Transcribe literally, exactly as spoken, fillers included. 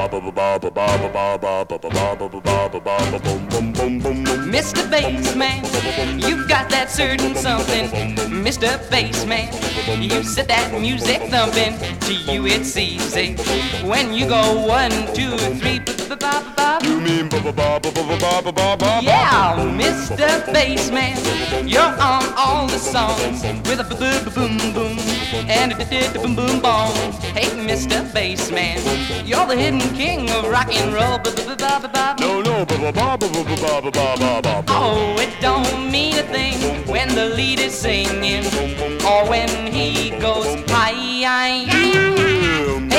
Mister Bassman, you've got that certain something. Mister Bassman, you set that music thumping. To you it's easy when you go one, two, three. You mean yeah, Mister Bassman, you're on all the songs with a boom boom and a boom boom boom. Hey, Mister Bassman, you're the hidden king of rock and roll. No, no. Oh, it don't mean a thing when the lead is singing or when he goes high.